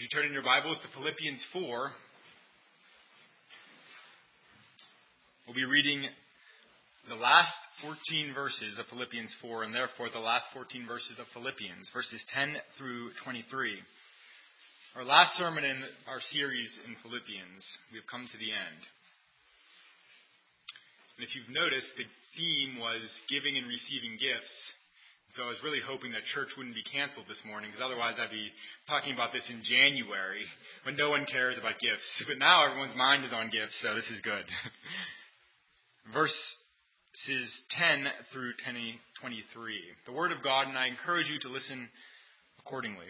turn in your Bibles to Philippians 4. We'll be reading the last 14 verses of Philippians 4, and therefore the last 14 verses of Philippians, verses 10 through 23. Our last sermon in our series in Philippians, we have come to the end. And if you've noticed, the theme was giving and receiving gifts. So I was really hoping that church wouldn't be canceled this morning, because otherwise I'd be talking about this in January when no one cares about gifts. But now everyone's mind is on gifts, so this is good. Verses 10 through 23. The Word of God, and I encourage you to listen accordingly.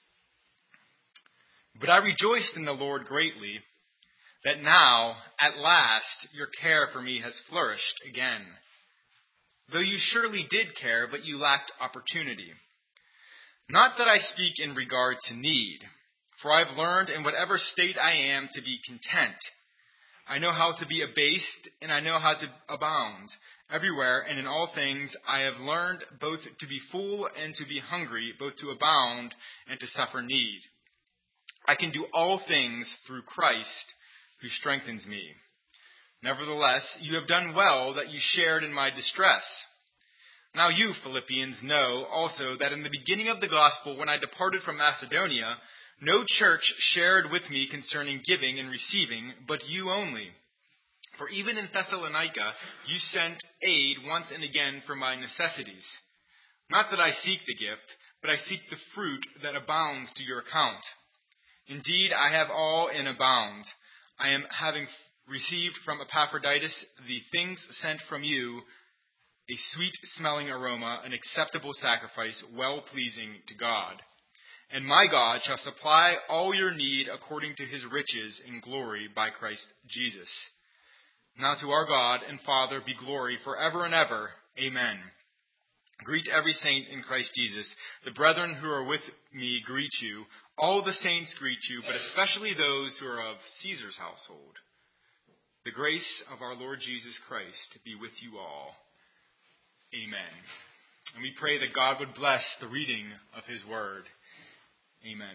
But I rejoiced in the Lord greatly that now, at last, your care for me has flourished again. Though you surely did care, but you lacked opportunity. Not that I speak in regard to need, for I have learned in whatever state I am to be content. I know how to be abased, and I know how to abound. Everywhere and in all things I have learned both to be full and to be hungry, both to abound and to suffer need. I can do all things through Christ who strengthens me. Nevertheless, you have done well that you shared in my distress. Now you, Philippians, know also that in the beginning of the gospel, when I departed from Macedonia, no church shared with me concerning giving and receiving, but you only. For even in Thessalonica, you sent aid once and again for my necessities. Not that I seek the gift, but I seek the fruit that abounds to your account. Indeed, I have all in abound. I am having received from Epaphroditus the things sent from you, a sweet-smelling aroma, an acceptable sacrifice, well-pleasing to God. And my God shall supply all your need according to his riches in glory by Christ Jesus. Now to our God and Father be glory forever and ever. Amen. Greet every saint in Christ Jesus. The brethren who are with me greet you. All the saints greet you, but especially those who are of Caesar's household. The grace of our Lord Jesus Christ be with you all. Amen. And we pray that God would bless the reading of his word. Amen.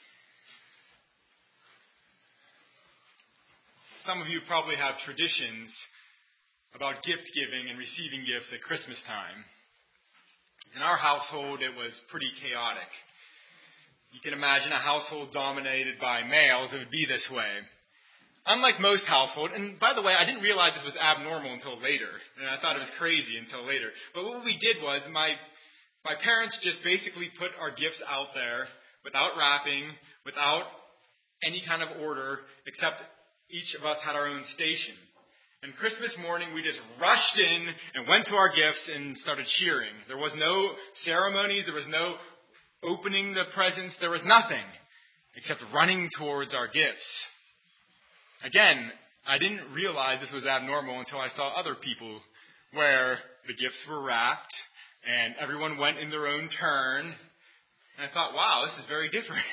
Some of you probably have traditions about gift giving and receiving gifts at Christmas time. In our household, it was pretty chaotic. You can imagine a household dominated by males, it would be this way. Unlike most households, and by the way, I didn't realize this was abnormal until later, and I thought it was crazy until later. But what we did was, my parents just basically put our gifts out there without wrapping, without any kind of order, except each of us had our own station. And Christmas morning, we just rushed in and went to our gifts and started cheering. There was no ceremony, there was no opening the presents, there was nothing except running towards our gifts. Again, I didn't realize this was abnormal until I saw other people where the gifts were wrapped and everyone went in their own turn. And I thought, wow, this is very different.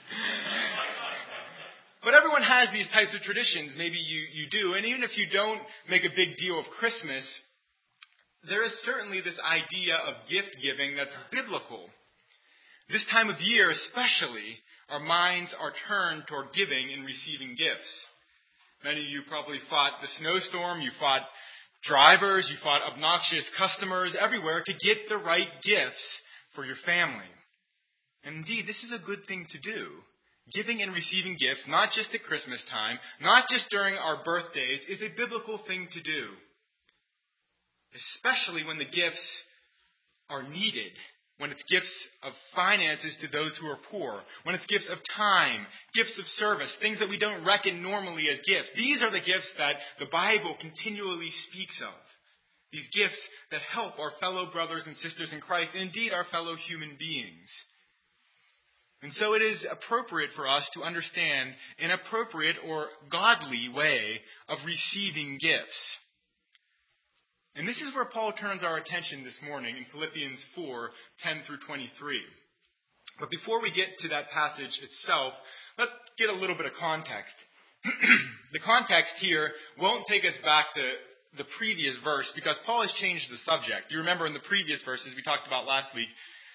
But everyone has these types of traditions. Maybe you do. And even if you don't make a big deal of Christmas, there is certainly this idea of gift giving that's biblical. This time of year especially, our minds are turned toward giving and receiving gifts. Many of you probably fought the snowstorm, you fought drivers, you fought obnoxious customers everywhere to get the right gifts for your family. And indeed, this is a good thing to do. Giving and receiving gifts, not just at Christmas time, not just during our birthdays, is a biblical thing to do. Especially when the gifts are needed. When it's gifts of finances to those who are poor. When it's gifts of time, gifts of service, things that we don't reckon normally as gifts. These are the gifts that the Bible continually speaks of. These gifts that help our fellow brothers and sisters in Christ, and indeed our fellow human beings. And so it is appropriate for us to understand an appropriate or godly way of receiving gifts. And this is where Paul turns our attention this morning in Philippians 4, 10 through 23. But before we get to that passage itself, let's get a little bit of context. The context here won't take us back to the previous verse because Paul has changed the subject. You remember in the previous verses we talked about last week,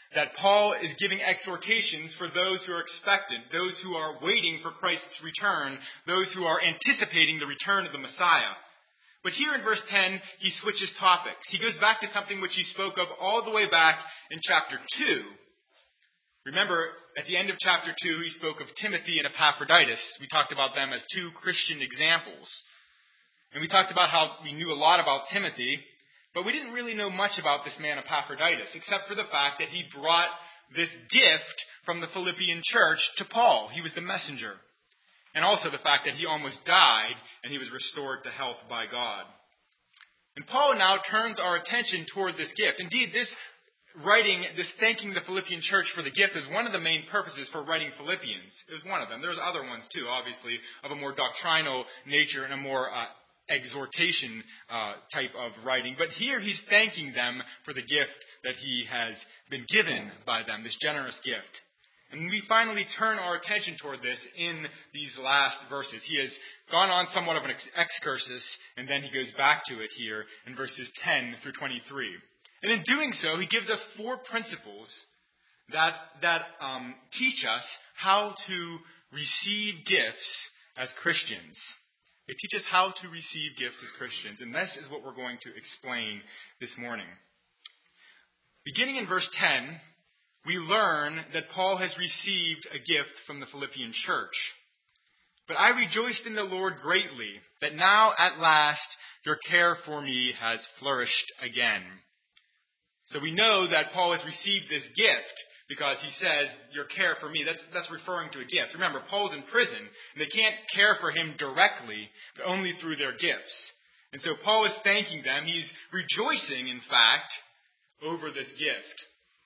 that Paul is giving exhortations for those who are expectant, those who are waiting for Christ's return, those who are anticipating the return of the Messiah. But here in verse 10, he switches topics. He goes back to something which he spoke of all the way back in chapter 2. Remember, at the end of chapter 2, he spoke of Timothy and Epaphroditus. We talked about them as two Christian examples. And we talked about how we knew a lot about Timothy, but we didn't really know much about this man Epaphroditus, except for the fact that he brought this gift from the Philippian church to Paul. He was the messenger. And also the fact that he almost died and he was restored to health by God. And Paul now turns our attention toward this gift. Indeed, this thanking the Philippian church for the gift is one of the main purposes for writing Philippians. It was one of them. There's other ones too, obviously, of a more doctrinal nature and a more exhortation type of writing. But here he's thanking them for the gift that he has been given by them, this generous gift. And we finally turn our attention toward this in these last verses. He has gone on somewhat of an excursus, and then he goes back to it here in verses 10 through 23. And in doing so, he gives us 4 principles that teach us how to receive gifts as Christians. They teach us how to receive gifts as Christians, and this is what we're going to explain this morning. Beginning in verse 10, we learn that Paul has received a gift from the Philippian church. But I rejoiced in the Lord greatly that now at last your care for me has flourished again. So we know that Paul has received this gift because he says, your care for me, that's referring to a gift. Remember, Paul's in prison, and they can't care for him directly, but only through their gifts. And so Paul is thanking them. He's rejoicing, in fact, over this gift.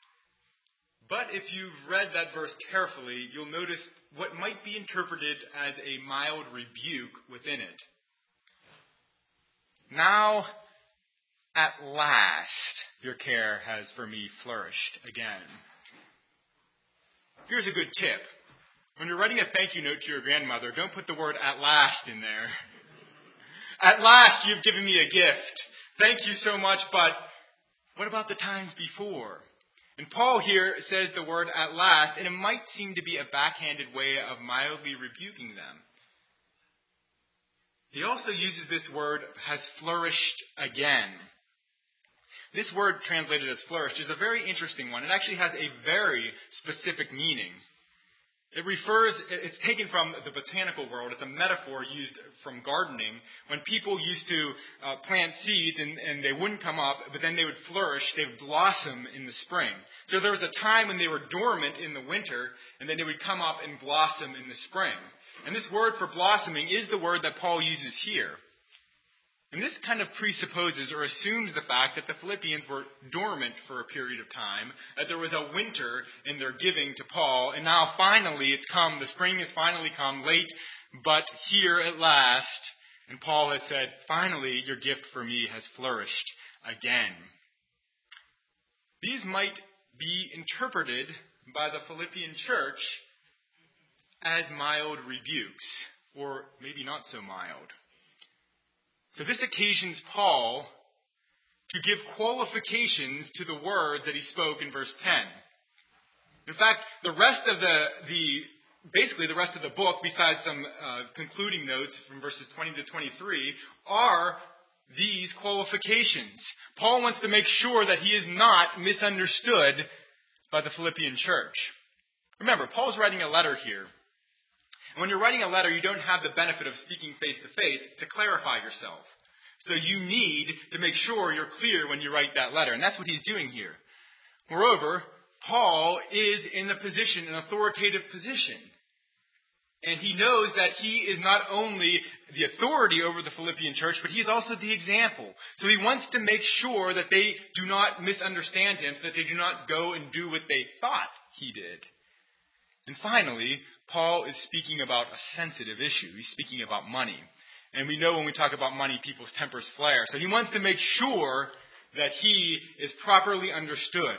But if you've read that verse carefully, you'll notice what might be interpreted as a mild rebuke within it. Now, at last, your care has for me flourished again. Here's a good tip. When you're writing a thank you note to your grandmother, don't put the word at last in there. At last, you've given me a gift. Thank you so much, but what about the times before? And Paul here says the word at last, and it might seem to be a backhanded way of mildly rebuking them. He also uses this word, has flourished again. This word translated as flourished is a very interesting one. It actually has a very specific meaning. It's taken from the botanical world. It's a metaphor used from gardening when people used to plant seeds and they wouldn't come up, but then they would flourish, they would blossom in the spring. So there was a time when they were dormant in the winter, and then they would come up and blossom in the spring. And this word for blossoming is the word that Paul uses here. And this kind of presupposes or assumes the fact that the Philippians were dormant for a period of time, that there was a winter in their giving to Paul, and now finally it's come, the spring has finally come, late, but here at last, and Paul has said, finally your gift for me has flourished again. These might be interpreted by the Philippian church as mild rebukes, or maybe not so mild. So this occasions Paul to give qualifications to the words that he spoke in verse 10. In fact, the rest of the rest of the book, besides some concluding notes from verses 20 to 23, are these qualifications. Paul wants to make sure that he is not misunderstood by the Philippian church. Remember, Paul's writing a letter here. And when you're writing a letter, you don't have the benefit of speaking face to face to clarify yourself. So you need to make sure you're clear when you write that letter. And that's what he's doing here. Moreover, Paul is in an authoritative position. And he knows that he is not only the authority over the Philippian church, but he is also the example. So he wants to make sure that they do not misunderstand him, so that they do not go and do what they thought he did. And finally, Paul is speaking about a sensitive issue. He's speaking about money. And we know when we talk about money, people's tempers flare. So he wants to make sure that he is properly understood.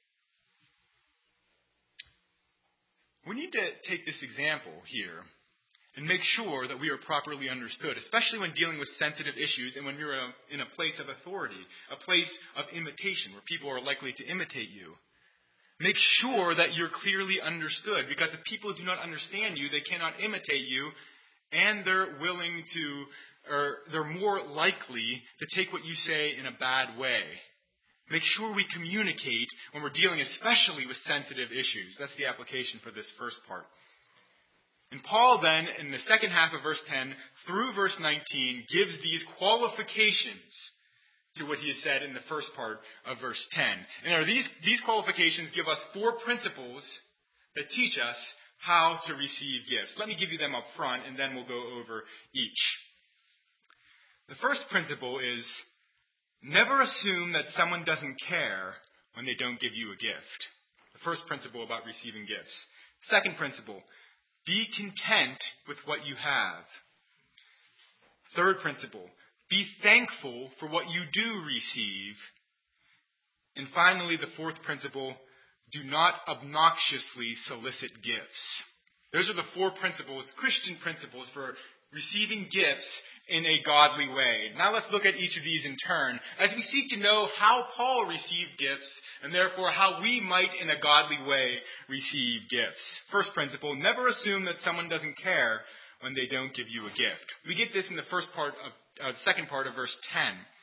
We need to take this example here and make sure that we are properly understood, especially when dealing with sensitive issues and when you're in a place of authority, a place of imitation where people are likely to imitate you. Make sure that you're clearly understood, because if people do not understand you, they cannot imitate you, and they're willing to, or they're more likely to take what you say in a bad way. Make sure we communicate when we're dealing especially with sensitive issues. That's the application for this first part. And Paul then, in the second half of verse 10 through verse 19, gives these qualifications to what he has said in the first part of verse 10. And these qualifications give us 4 principles that teach us how to receive gifts. Let me give you them up front, and then we'll go over each. The first principle is, never assume that someone doesn't care when they don't give you a gift. The first principle about receiving gifts. Second principle, be content with what you have. Third principle, be thankful for what you do receive. And finally, the fourth principle, do not obnoxiously solicit gifts. Those are the 4 principles, Christian principles, for receiving gifts in a godly way. Now let's look at each of these in turn as we seek to know how Paul received gifts, and therefore how we might in a godly way receive gifts. First principle, never assume that someone doesn't care when they don't give you a gift. We get this in the second part of verse 10.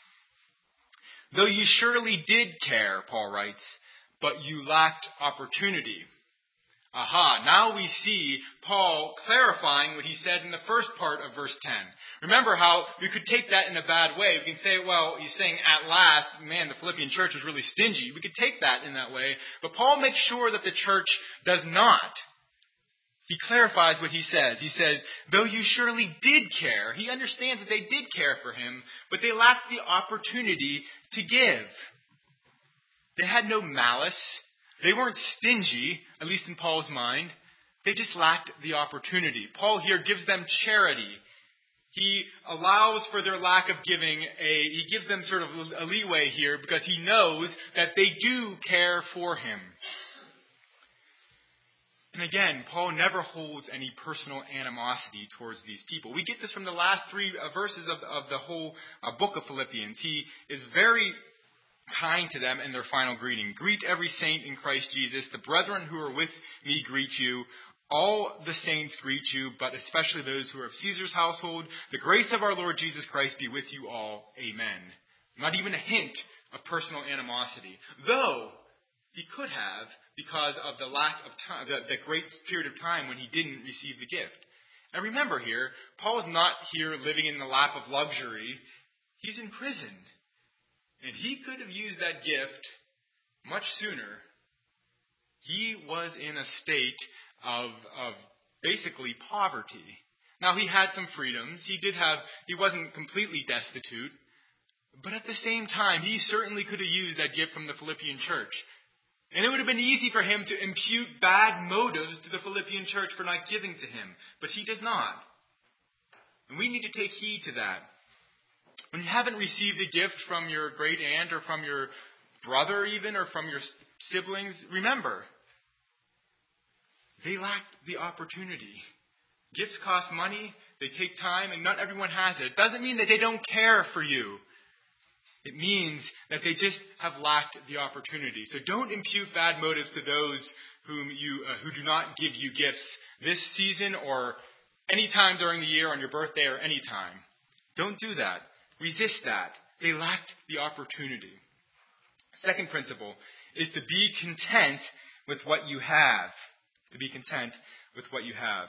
Though you surely did care, Paul writes, but you lacked opportunity. Aha, now we see Paul clarifying what he said in the first part of verse 10. Remember how we could take that in a bad way. We can say, well, he's saying at last, man, the Philippian church was really stingy. We could take that in that way. But Paul makes sure that the church does not. He clarifies what he says. He says, though you surely did care, he understands that they did care for him, but they lacked the opportunity to give. They had no malice. They weren't stingy, at least in Paul's mind. They just lacked the opportunity. Paul here gives them charity. He allows for their lack of giving. He gives them sort of a leeway here because he knows that they do care for him. And again, Paul never holds any personal animosity towards these people. We get this from the last 3 verses of the whole book of Philippians. He is very kind to them in their final greeting. Greet every saint in Christ Jesus. The brethren who are with me greet you. All the saints greet you, but especially those who are of Caesar's household. The grace of our Lord Jesus Christ be with you all. Amen. Not even a hint of personal animosity. Though he could have, because of the lack of time, the great period of time when he didn't receive the gift. And remember here, Paul is not here living in the lap of luxury. He's in prison. And he could have used that gift much sooner. He was in a state of basically poverty. Now, he had some freedoms. He wasn't completely destitute. But at the same time, he certainly could have used that gift from the Philippian church. And it would have been easy for him to impute bad motives to the Philippian church for not giving to him. But he does not. And we need to take heed to that. When you haven't received a gift from your great aunt or from your brother even or from your siblings, remember, they lack the opportunity. Gifts cost money, they take time, and not everyone has it. It doesn't mean that they don't care for you. It means that they just have lacked the opportunity. So don't impute bad motives to those who do not give you gifts this season or any time during the year, on your birthday or any time. Don't do that. Resist that. They lacked the opportunity. Second principle is to be content with what you have. To be content with what you have.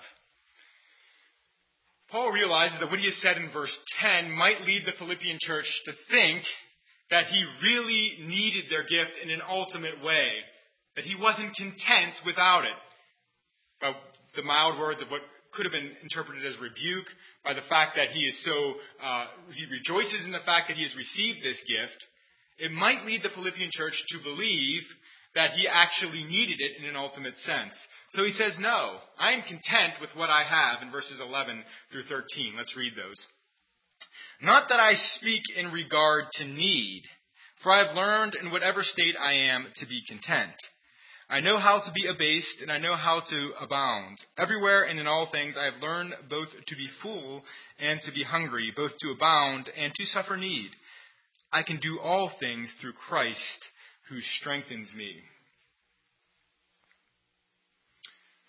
Paul realizes that what he has said in verse 10 might lead the Philippian church to think that he really needed their gift in an ultimate way, that he wasn't content without it. By the mild words of what could have been interpreted as rebuke, by the fact that he rejoices in the fact that he has received this gift, it might lead the Philippian church to believe that he actually needed it in an ultimate sense. So he says, no, I am content with what I have in verses 11 through 13. Let's read those. Not that I speak in regard to need, for I have learned in whatever state I am to be content. I know how to be abased, and I know how to abound. Everywhere and in all things I have learned both to be full and to be hungry, both to abound and to suffer need. I can do all things through Christ who strengthens me.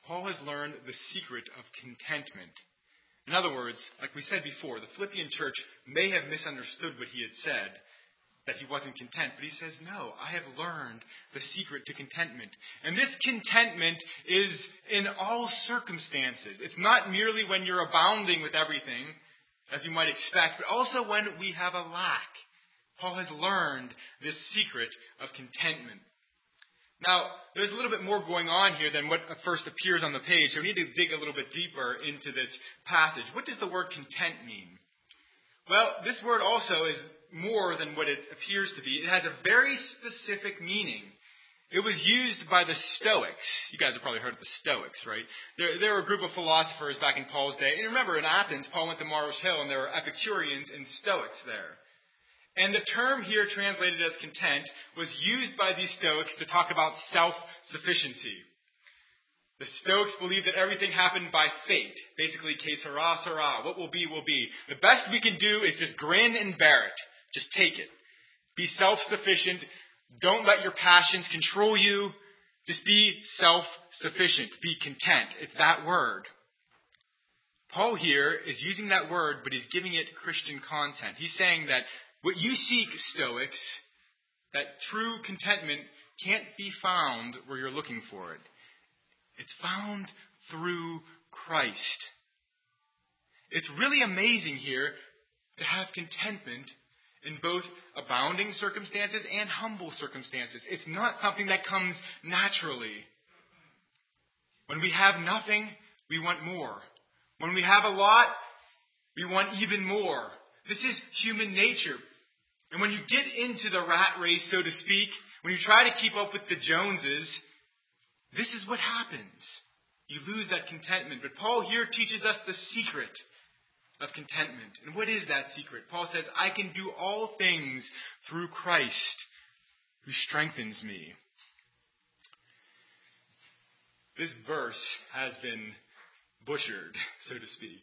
Paul has learned the secret of contentment. In other words, like we said before, the Philippian church may have misunderstood what he had said, that he wasn't content. But he says, no, I have learned the secret to contentment. And this contentment is in all circumstances. It's not merely when you're abounding with everything, as you might expect, but also when we have a lack. Paul has learned this secret of contentment. Now, there's a little bit more going on here than what first appears on the page, so we need to dig a little bit deeper into this passage. What does the word content mean? Well, this word also is more than what it appears to be. It has a very specific meaning. It was used by the Stoics. You guys have probably heard of the Stoics, right? They were a group of philosophers back in Paul's day. And remember, in Athens, Paul went to Mars Hill, and there were Epicureans and Stoics there. And the term here translated as content was used by these Stoics to talk about self-sufficiency. The Stoics believed that everything happened by fate. Basically, que sera, sera. What will be, will be. The best we can do is just grin and bear it. Just take it. Be self-sufficient. Don't let your passions control you. Just be self-sufficient. Be content. It's that word. Paul here is using that word, but he's giving it Christian content. He's saying that what you seek, Stoics, that true contentment can't be found where you're looking for it. It's found through Christ. It's really amazing here to have contentment in both abounding circumstances and humble circumstances. It's not something that comes naturally. When we have nothing, we want more. When we have a lot, we want even more. This is human nature. And when you get into the rat race, so to speak, when you try to keep up with the Joneses, this is what happens. You lose that contentment. But Paul here teaches us the secret of contentment. And what is that secret? Paul says, I can do all things through Christ who strengthens me. This verse has been butchered, so to speak.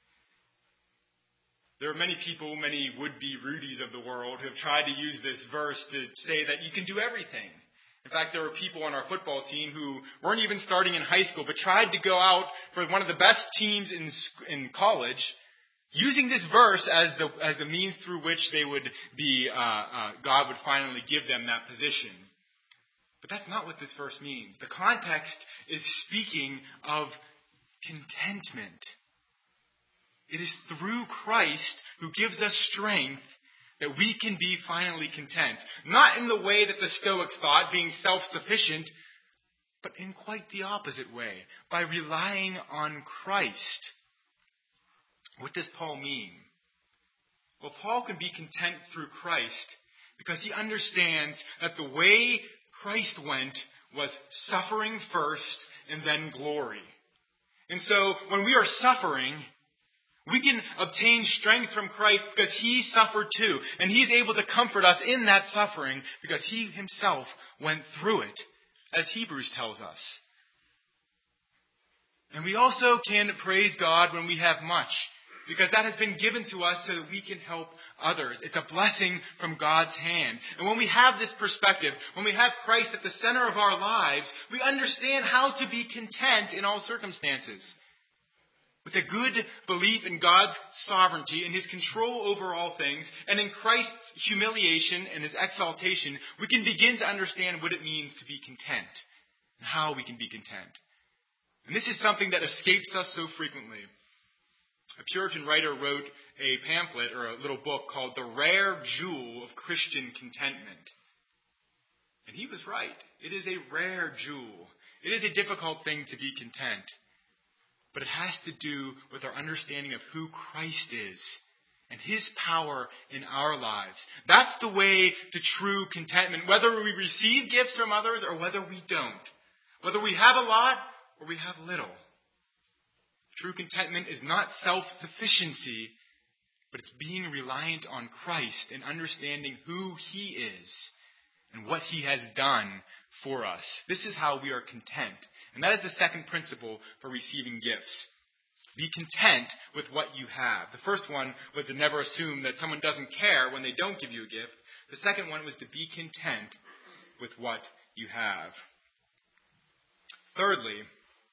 There are many people, many would-be Rudies of the world, who have tried to use this verse to say that you can do everything. In fact, there were people on our football team who weren't even starting in high school, but tried to go out for one of the best teams in college, using this verse as the means through which they would be, God would finally give them that position. But that's not what this verse means. The context is speaking of contentment. It is through Christ who gives us strength that we can be finally content. Not in the way that the Stoics thought, being self-sufficient, but in quite the opposite way, by relying on Christ. What does Paul mean? Well, Paul can be content through Christ because he understands that the way Christ went was suffering first and then glory. And so when we are suffering, we can obtain strength from Christ because he suffered too. And he's able to comfort us in that suffering because he himself went through it, as Hebrews tells us. And we also can praise God when we have much, because that has been given to us so that we can help others. It's a blessing from God's hand. And when we have this perspective, when we have Christ at the center of our lives, we understand how to be content in all circumstances. With a good belief in God's sovereignty and his control over all things, and in Christ's humiliation and his exaltation, we can begin to understand what it means to be content and how we can be content. And this is something that escapes us so frequently. A Puritan writer wrote a pamphlet or a little book called The Rare Jewel of Christian Contentment. And he was right. It is a rare jewel. It is a difficult thing to be content. But it has to do with our understanding of who Christ is and his power in our lives. That's the way to true contentment, whether we receive gifts from others or whether we don't. Whether we have a lot or we have little. True contentment is not self-sufficiency, but it's being reliant on Christ and understanding who he is and what he has done for us. This is how we are content. And that is the second principle for receiving gifts. Be content with what you have. The first one was to never assume that someone doesn't care when they don't give you a gift. The second one was to be content with what you have. Thirdly,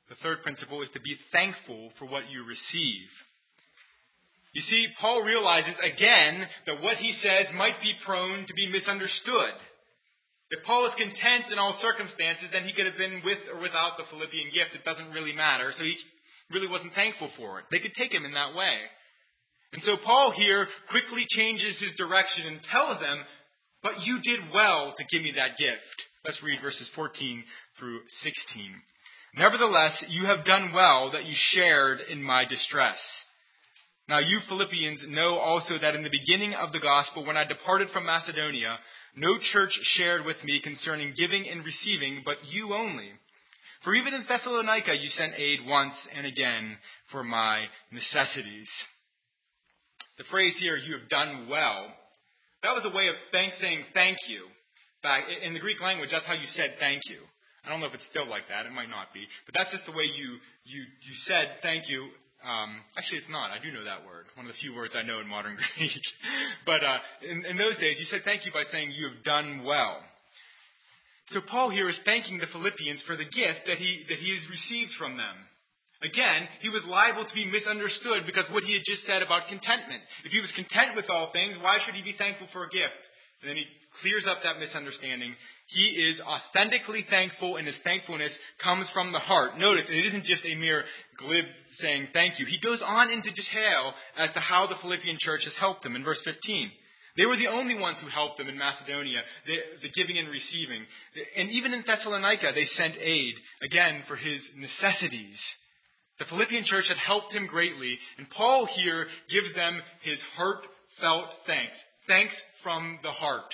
The third principle is to be thankful for what you receive. You see, Paul realizes again that what he says might be prone to be misunderstood. If Paul is content in all circumstances, then he could have been with or without the Philippian gift. It doesn't really matter. So he really wasn't thankful for it. They could take him in that way. And so Paul here quickly changes his direction and tells them, but you did well to give me that gift. Let's read verses 14 through 16. Nevertheless, you have done well that you shared in my distress. Now you Philippians know also that in the beginning of the gospel, when I departed from Macedonia, no church shared with me concerning giving and receiving, but you only. For even in Thessalonica you sent aid once and again for my necessities. The phrase here, you have done well, that was a way of saying thank you. Back in the Greek language, that's how you said thank you. I don't know if it's still like that. It might not be. But that's just the way you said thank you. Actually, it's not. I do know that word. One of the few words I know in modern Greek. But in those days, you said thank you by saying you have done well. So Paul here is thanking the Philippians for the gift that he has received from them. Again, he was liable to be misunderstood because what he had just said about contentment. If he was content with all things, why should he be thankful for a gift? And then he clears up that misunderstanding. He is authentically thankful, and his thankfulness comes from the heart. Notice, it isn't just a mere glib saying thank you. He goes on into detail as to how the Philippian church has helped him in verse 15. They were the only ones who helped them in Macedonia, the giving and receiving. And even in Thessalonica, they sent aid, again, for his necessities. The Philippian church had helped him greatly, and Paul here gives them his heartfelt thanks. Thanks from the heart.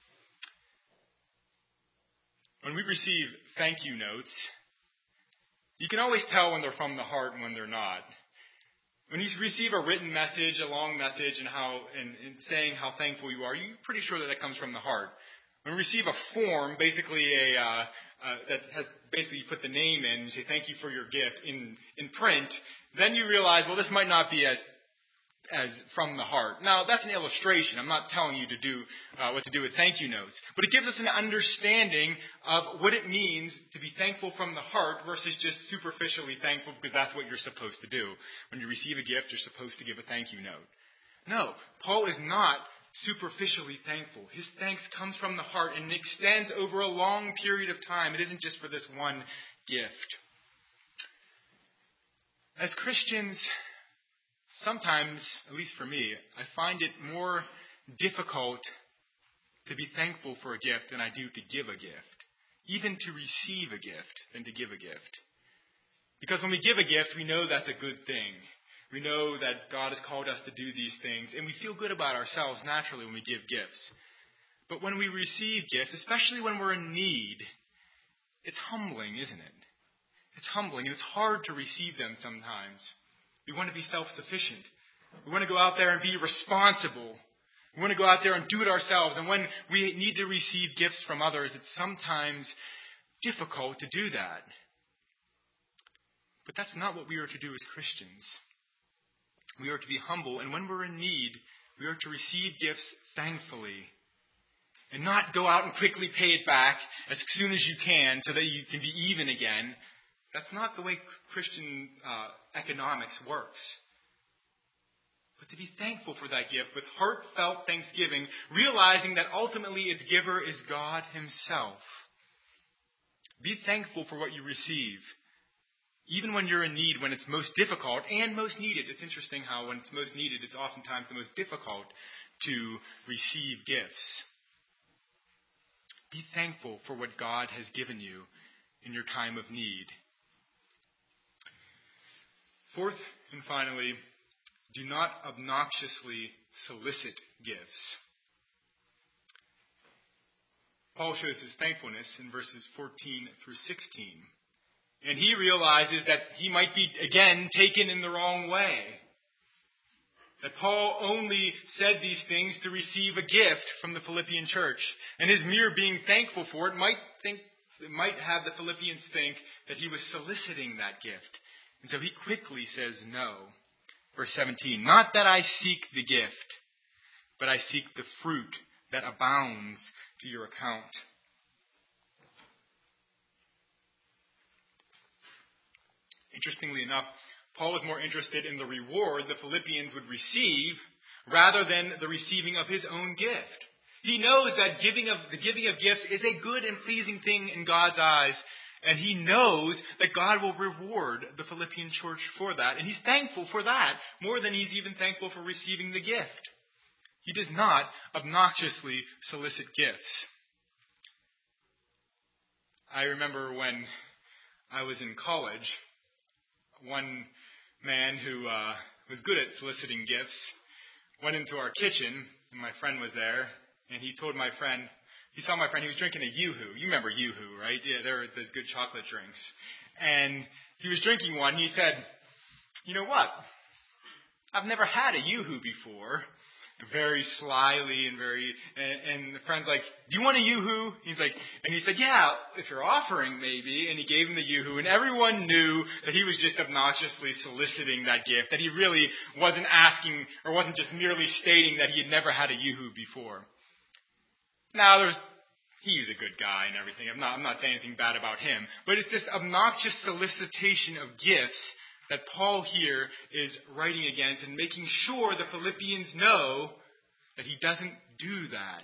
When we receive thank you notes, you can always tell when they're from the heart and when they're not. When you receive a written message, a long message, and saying how thankful you are, you're pretty sure that comes from the heart. When we receive a form, basically that has basically you put the name in, you say thank you for your gift in print, then you realize, well, this might not be as from the heart. Now, that's an illustration. I'm not telling you to do what to do with thank you notes. But it gives us an understanding of what it means to be thankful from the heart versus just superficially thankful because that's what you're supposed to do. When you receive a gift, you're supposed to give a thank you note. No, Paul is not superficially thankful. His thanks comes from the heart and it extends over a long period of time. It isn't just for this one gift. As Christians, sometimes, at least for me, I find it more difficult to be thankful for a gift than I do to give a gift. Even to receive a gift than to give a gift. Because when we give a gift, we know that's a good thing. We know that God has called us to do these things, and we feel good about ourselves naturally when we give gifts. But when we receive gifts, especially when we're in need, it's humbling, isn't it? It's humbling, and it's hard to receive them sometimes. We want to be self-sufficient. We want to go out there and be responsible. We want to go out there and do it ourselves. And when we need to receive gifts from others, it's sometimes difficult to do that. But that's not what we are to do as Christians. We are to be humble, and when we're in need, we are to receive gifts thankfully. And not go out and quickly pay it back as soon as you can so that you can be even again. That's not the way Christian economics works. But to be thankful for that gift with heartfelt thanksgiving, realizing that ultimately its giver is God Himself. Be thankful for what you receive. Even when you're in need, when it's most difficult and most needed. It's interesting how when it's most needed, it's oftentimes the most difficult to receive gifts. Be thankful for what God has given you in your time of need. Fourth and finally, do not obnoxiously solicit gifts. Paul shows his thankfulness in verses 14 through 16. And he realizes that he might be, again, taken in the wrong way. That Paul only said these things to receive a gift from the Philippian church. And his mere being thankful for it might have the Philippians think that he was soliciting that gift. And so he quickly says no. Verse 17, not that I seek the gift, but I seek the fruit that abounds to your account. Interestingly enough, Paul was more interested in the reward the Philippians would receive rather than the receiving of his own gift. He knows that the giving of gifts is a good and pleasing thing in God's eyes, and he knows that God will reward the Philippian church for that, and he's thankful for that more than he's even thankful for receiving the gift. He does not obnoxiously solicit gifts. I remember when I was in college, one man who was good at soliciting gifts went into our kitchen, and my friend was there, and he told my friend, he saw my friend, he was drinking a Yoo-Hoo. You remember Yoo-Hoo, right? Yeah, there are those good chocolate drinks. And he was drinking one, and he said, "You know what? I've never had a Yoo-Hoo before." Very slyly and and the friend's like, "Do you want a Yoo-Hoo?" He's like, and he said, "Yeah, if you're offering, maybe." And he gave him the Yoo-Hoo, and everyone knew that he was just obnoxiously soliciting that gift, that he really wasn't asking, or wasn't just merely stating that he had never had a Yoo-Hoo before. Now, he's a good guy and everything. I'm not saying anything bad about him, but it's this obnoxious solicitation of gifts that Paul here is writing against and making sure the Philippians know that he doesn't do that.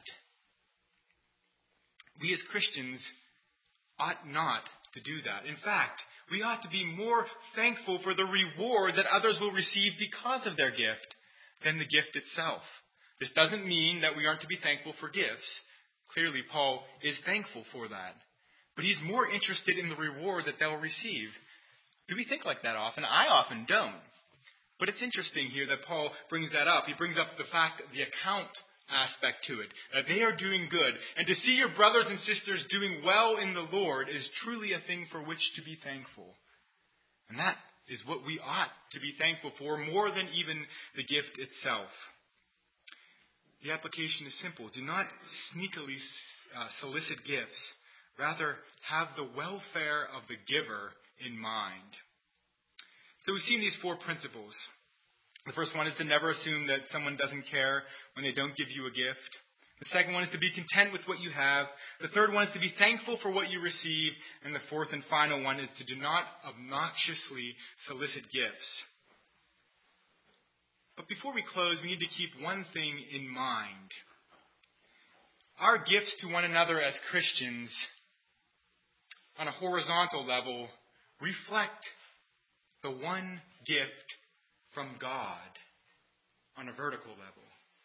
We as Christians ought not to do that. In fact, we ought to be more thankful for the reward that others will receive because of their gift than the gift itself. This doesn't mean that we aren't to be thankful for gifts. Clearly, Paul is thankful for that. But he's more interested in the reward that they'll receive. Do we think like that often? I often don't. But it's interesting here that Paul brings that up. He brings up the fact, the account aspect to it, that they are doing good. And to see your brothers and sisters doing well in the Lord is truly a thing for which to be thankful. And that is what we ought to be thankful for, more than even the gift itself. The application is simple. Do not sneakily solicit gifts. Rather, have the welfare of the giver in mind. So we've seen these 4 principles. The first one is to never assume that someone doesn't care when they don't give you a gift. The second one is to be content with what you have. The third one is to be thankful for what you receive. And the fourth and final one is to do not obnoxiously solicit gifts. But before we close, we need to keep one thing in mind. Our gifts to one another as Christians, on a horizontal level, reflect the one gift from God on a vertical level.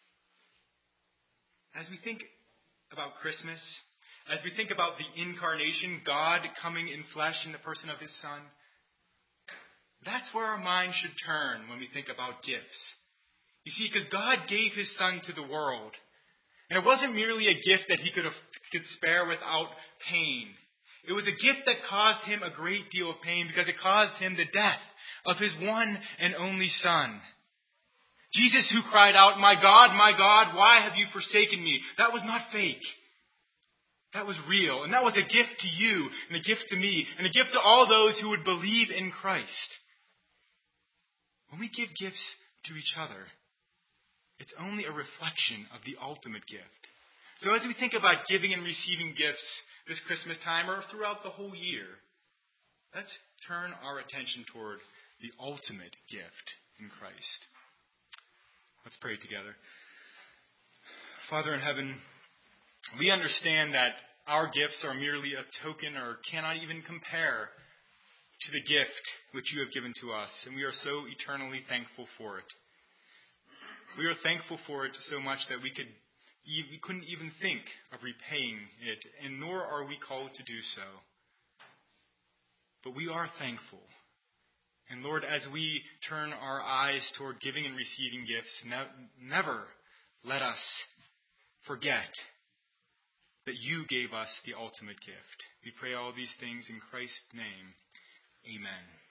As we think about Christmas, as we think about the incarnation, God coming in flesh in the person of His Son, that's where our minds should turn when we think about gifts. You see, because God gave His Son to the world, and it wasn't merely a gift that He could spare without pain. It was a gift that caused Him a great deal of pain because it caused Him the death of His one and only Son. Jesus, who cried out, my God, why have you forsaken me?" That was not fake. That was real. And that was a gift to you, and a gift to me, and a gift to all those who would believe in Christ. When we give gifts to each other, it's only a reflection of the ultimate gift. So as we think about giving and receiving gifts this Christmas time or throughout the whole year, let's turn our attention toward the ultimate gift in Christ. Let's pray together. Father in heaven, we understand that our gifts are merely a token or cannot even compare to the gift which you have given to us, and we are so eternally thankful for it. We are thankful for it so much that we couldn't even think of repaying it, and nor are we called to do so. But we are thankful. And Lord, as we turn our eyes toward giving and receiving gifts, never let us forget that you gave us the ultimate gift. We pray all these things in Christ's name. Amen.